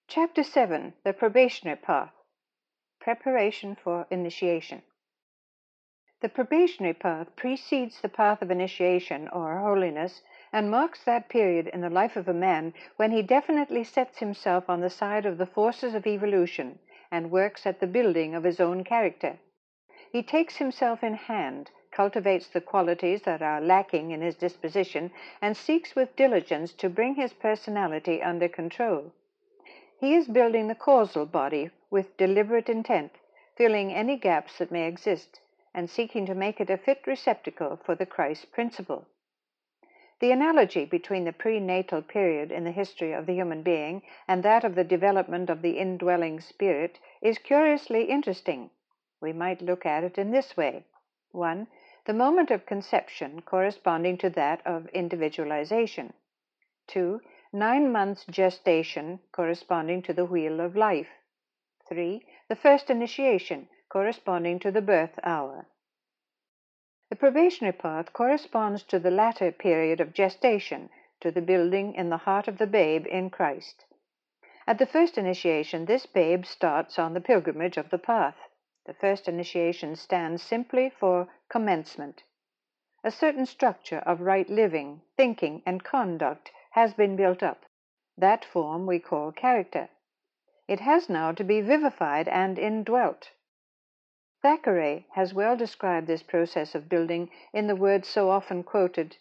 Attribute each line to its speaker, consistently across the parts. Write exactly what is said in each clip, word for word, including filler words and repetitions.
Speaker 1: Chapter seven. The Probationary Path. Preparation for Initiation. The probationary path precedes the path of initiation or holiness and marks that period in the life of a man when he definitely sets himself on the side of the forces of evolution and works at the building of his own character. He takes himself in hand, cultivates the qualities that are lacking in his disposition, and seeks with diligence to bring his personality under control. He is building the causal body with deliberate intent, filling any gaps that may exist, and seeking to make it a fit receptacle for the Christ principle. The analogy between the prenatal period in the history of the human being and that of the development of the indwelling spirit is curiously interesting. We might look at it in this way. one. The moment of conception corresponding to that of individualization. two. Nine months gestation corresponding to the wheel of life. three. The first initiation corresponding to the birth hour. The probationary path corresponds to the latter period of gestation, to the building in the heart of the babe in Christ. At the first initiation, this babe starts on the pilgrimage of the path. The first initiation stands simply for commencement. A certain structure of right living, thinking, and conduct has been built up. That form we call character. It has now to be vivified and indwelt. Thackeray has well described this process of building in the words so often quoted: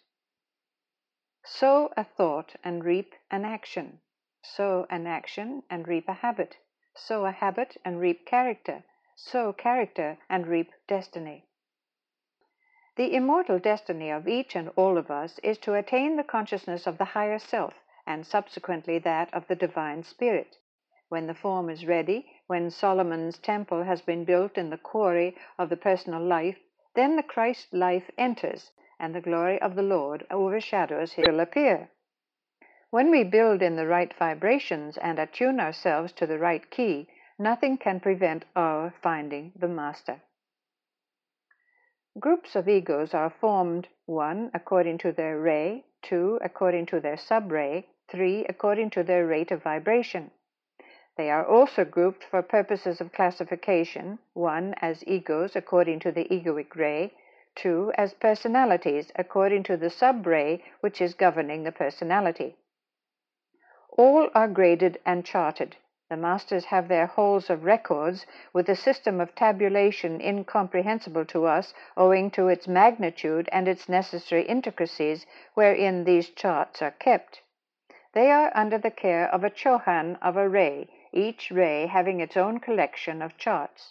Speaker 1: sow a thought and reap an action, sow an action and reap a habit, sow a habit and reap character, sow character and reap destiny. The immortal destiny of each and all of us is to attain the consciousness of the higher self, and subsequently that of the divine spirit. When the form is ready, when Solomon's temple has been built in the quarry of the personal life, then the Christ life enters, and the glory of the Lord overshadows his will appear. When we build in the right vibrations and attune ourselves to the right key, nothing can prevent our finding the Master. Groups of egos are formed: one according to their ray, two according to their subray, three according to their rate of vibration. They are also grouped for purposes of classification: one as egos according to the egoic ray, two as personalities according to the subray which is governing the personality. All are graded and charted. The masters have their halls of records with a system of tabulation incomprehensible to us owing to its magnitude and its necessary intricacies wherein these charts are kept. They are under the care of a Chohan of a ray, each ray having its own collection of charts.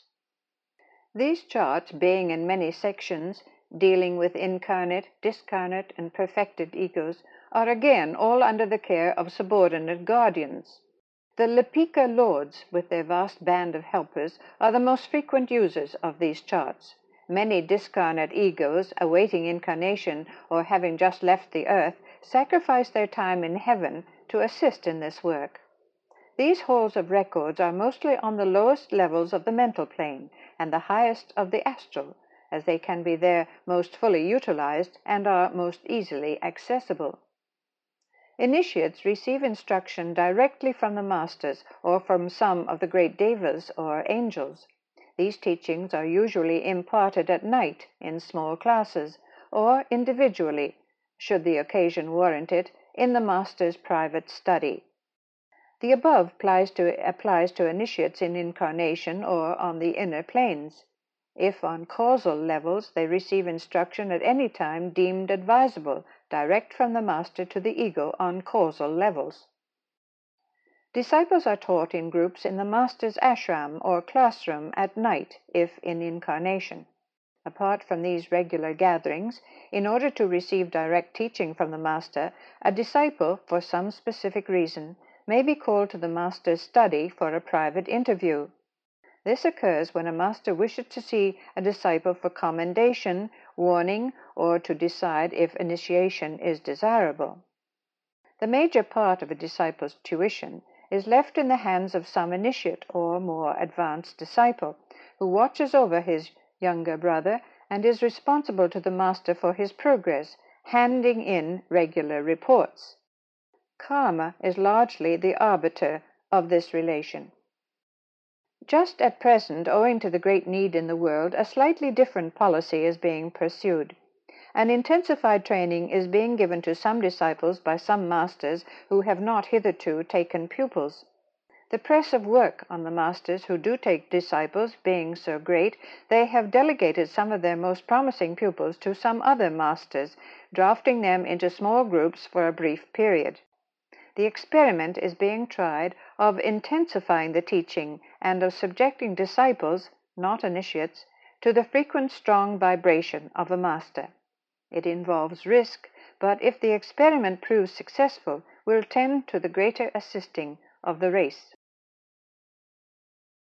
Speaker 1: These charts, being in many sections, dealing with incarnate, discarnate, and perfected egos, are again all under the care of subordinate guardians. The Lepika lords, with their vast band of helpers, are the most frequent users of these charts. Many discarnate egos, awaiting incarnation or having just left the earth, sacrifice their time in heaven to assist in this work. These halls of records are mostly on the lowest levels of the mental plane and the highest of the astral, as they can be there most fully utilized and are most easily accessible. Initiates receive instruction directly from the masters or from some of the great devas or angels. These teachings are usually imparted at night in small classes, or individually, should the occasion warrant it, in the master's private study. The above applies to, applies to initiates in incarnation or on the inner planes. If on causal levels, they receive instruction at any time deemed advisable, direct from the master to the ego on causal levels. Disciples are taught in groups in the master's ashram or classroom at night, if in incarnation. Apart from these regular gatherings, in order to receive direct teaching from the master, a disciple, for some specific reason, may be called to the master's study for a private interview. This occurs when a master wishes to see a disciple for commendation, warning, or to decide if initiation is desirable. The major part of a disciple's tuition is left in the hands of some initiate or more advanced disciple, who watches over his younger brother and is responsible to the master for his progress, handing in regular reports. Karma is largely the arbiter of this relation. Just at present, owing to the great need in the world, a slightly different policy is being pursued. An intensified training is being given to some disciples by some masters who have not hitherto taken pupils. The press of work on the masters who do take disciples being so great, they have delegated some of their most promising pupils to some other masters, drafting them into small groups for a brief period. The experiment is being tried of intensifying the teaching and of subjecting disciples, not initiates, to the frequent strong vibration of a master. It involves risk, but if the experiment proves successful, will tend to the greater assisting of the race.